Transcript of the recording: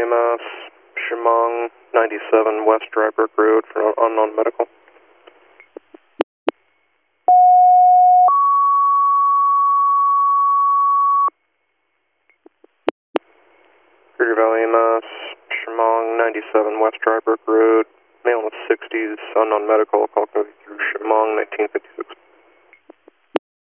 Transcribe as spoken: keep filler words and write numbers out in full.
E M S, Chemung ninety-seven West Drybrook Road for unknown medical. Cougar Valley E M S, Chemung ninety-seven West Drybrook Road, male in the sixties, unknown medical, call code through Chemung nineteen fifty-six.